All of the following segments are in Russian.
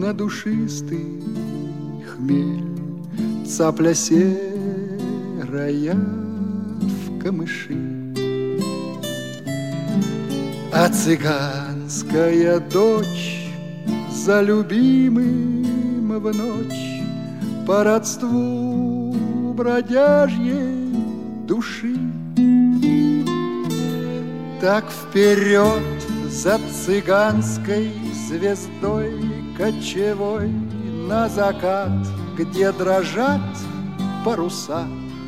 на душистый хмель, цапля серая в камыши. А цыганская дочь за любимым в ночь по родству бродяжьей души. Так вперед за цыганской звездой кочевой на закат, где дрожат паруса,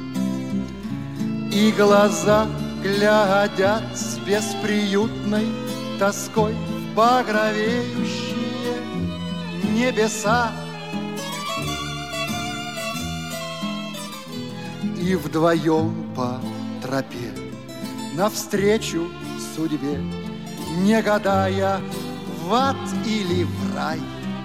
и глаза глядят с бесприютной тоской в багровеющие небеса. И вдвоем по тропе навстречу судьбе, не гадая, в ад или в рай,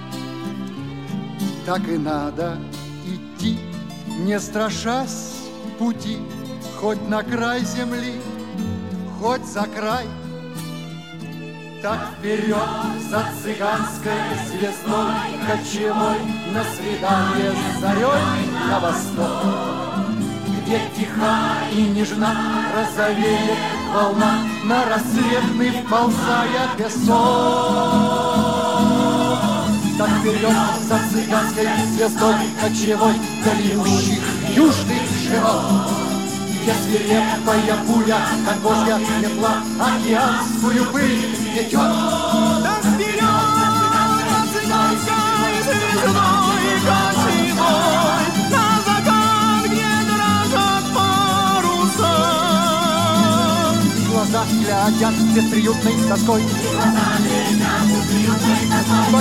так и надо идти, не страшась пути, хоть на край земли, хоть за край. Так вперед за цыганской звездой кочевой на свидание с зарей на восток, где тиха и нежна розовеет волна, на рассветный вползая песок. Так вперед за цыганской звездой кочевой дальнющих южных широт, где свирепая буря, как божья метла, океанскую пыль метет. Так вперед за цыганской звездой кочевой на закат, где дрожат паруса. Глаза глядят бесприютной тоской, Глаза глядят бесприютной тоской